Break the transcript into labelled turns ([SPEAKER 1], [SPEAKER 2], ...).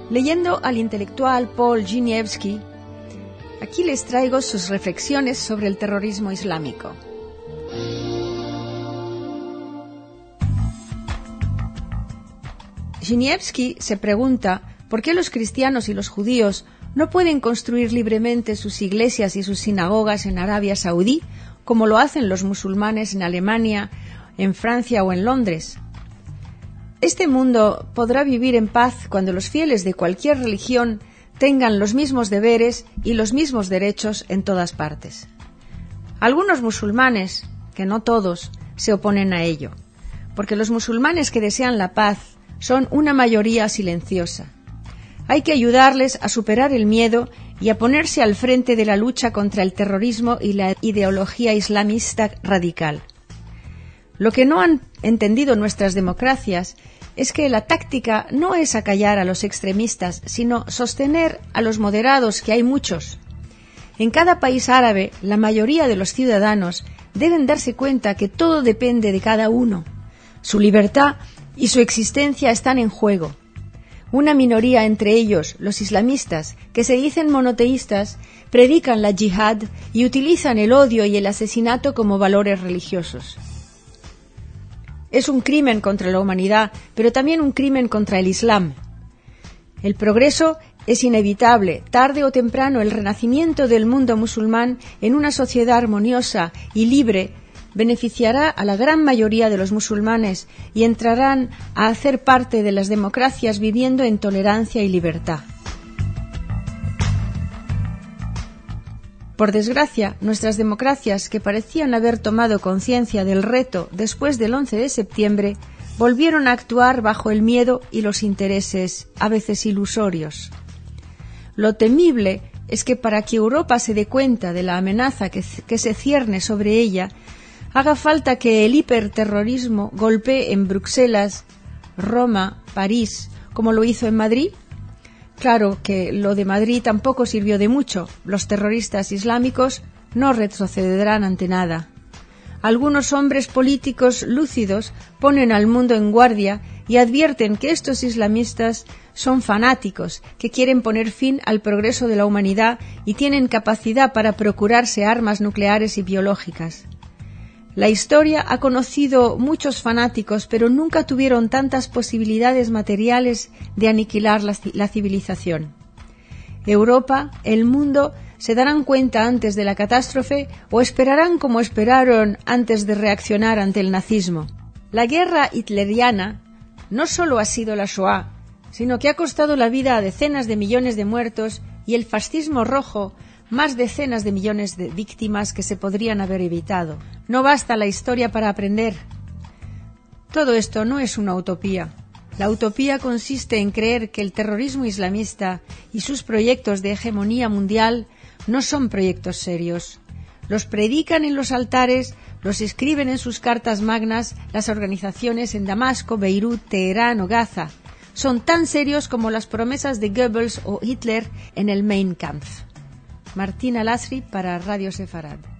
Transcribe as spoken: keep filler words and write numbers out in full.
[SPEAKER 1] Leyendo al intelectual Paul Giniewski, aquí les traigo sus reflexiones sobre el terrorismo islámico. Giniewski se pregunta por qué los cristianos y los judíos no pueden construir libremente sus iglesias y sus sinagogas en Arabia Saudí, como lo hacen los musulmanes en Alemania, en Francia o en Londres. Este mundo podrá vivir en paz cuando los fieles de cualquier religión tengan los mismos deberes y los mismos derechos en todas partes. Algunos musulmanes, que no todos, se oponen a ello, porque los musulmanes que desean la paz son una mayoría silenciosa. Hay que ayudarles a superar el miedo y a ponerse al frente de la lucha contra el terrorismo y la ideología islamista radical. Lo que no han entendido nuestras democracias es que la táctica no es acallar a los extremistas, sino sostener a los moderados, que hay muchos. En cada país árabe, la mayoría de los ciudadanos deben darse cuenta que todo depende de cada uno. Su libertad y su existencia están en juego. Una minoría, entre ellos los islamistas, que se dicen monoteístas, predican la yihad y utilizan el odio y el asesinato como valores religiosos. Es un crimen contra la humanidad, pero también un crimen contra el Islam. El progreso es inevitable. Tarde o temprano, el renacimiento del mundo musulmán en una sociedad armoniosa y libre beneficiará a la gran mayoría de los musulmanes y entrarán a hacer parte de las democracias viviendo en tolerancia y libertad. Por desgracia, nuestras democracias, que parecían haber tomado conciencia del reto después del once de septiembre, volvieron a actuar bajo el miedo y los intereses, a veces ilusorios. Lo temible es que para que Europa se dé cuenta de la amenaza que, que se cierne sobre ella, haga falta que el hiperterrorismo golpee en Bruselas, Roma, París, como lo hizo en Madrid. Claro que lo de Madrid tampoco sirvió de mucho. Los terroristas islámicos no retrocederán ante nada. Algunos hombres políticos lúcidos ponen al mundo en guardia y advierten que estos islamistas son fanáticos, que quieren poner fin al progreso de la humanidad y tienen capacidad para procurarse armas nucleares y biológicas. La historia ha conocido muchos fanáticos, pero nunca tuvieron tantas posibilidades materiales de aniquilar la, la civilización. Europa, el mundo, se darán cuenta antes de la catástrofe o esperarán como esperaron antes de reaccionar ante el nazismo. La guerra hitleriana no solo ha sido la Shoah, sino que ha costado la vida a decenas de millones de muertos, y el fascismo rojo más decenas de millones de víctimas que se podrían haber evitado. No basta la historia para aprender. Todo esto no es una utopía. La utopía consiste en creer que el terrorismo islamista y sus proyectos de hegemonía mundial no son proyectos serios. Los predican en los altares, los escriben en sus cartas magnas las organizaciones en Damasco, Beirut, Teherán o Gaza. Son tan serios como las promesas de Goebbels o Hitler en el Mein Kampf. Martina Lasri para Radio Sefarad.